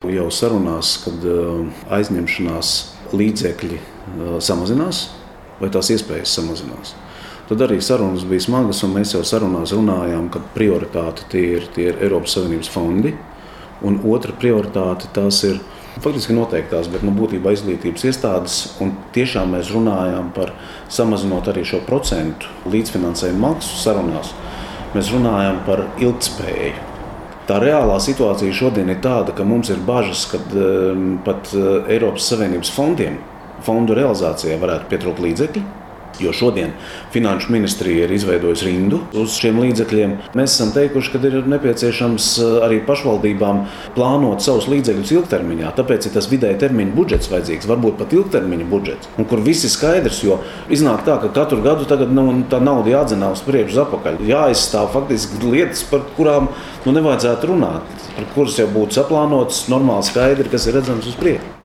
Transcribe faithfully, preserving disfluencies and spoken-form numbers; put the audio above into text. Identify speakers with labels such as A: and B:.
A: jau sarunās, kad aizņemšanās līdzekļi samazinās vai tās iespējas samazinās. Tad arī sarunas bija smagas, un mēs jau sarunās runājām, ka prioritāte tie ir, tie ir Eiropas Savienības fondi, un otra prioritāte tās ir faktiski noteiktās, bet nu, būtībā izglītības iestādes, un tiešām mēs runājām par samazinot arī šo procentu līdzfinansējumu maksu sarunās. Mēs runājam par ilgtspēju. Tā reālā situācija šodien ir tāda, ka mums ir bažas, ka um, pat uh, Eiropas Savienības fondiem, fondu realizācijai varētu pietrūkt līdzekļi, jo šodien Finanšu ministrija ir izveidojusi rindu uz šiem līdzekļiem. Mēs esam teikuši, ka ir nepieciešams arī pašvaldībām plānot savus līdzekļus ilgtermiņā, tāpēc ir tas vidēja termiņa budžets vajadzīgs, varbūt pat ilgtermiņa budžets, un kur viss ir skaidrs, jo iznāk tā, ka katru gadu tagad nu, tā nauda jādzenā uz priekšu uz apakaļ. Jāizstāv faktiski lietas, par kurām nu, nevajadzētu runāt, par kuras jau būtu saplānotas normāli skaidri, kas ir redzams uz priekšu.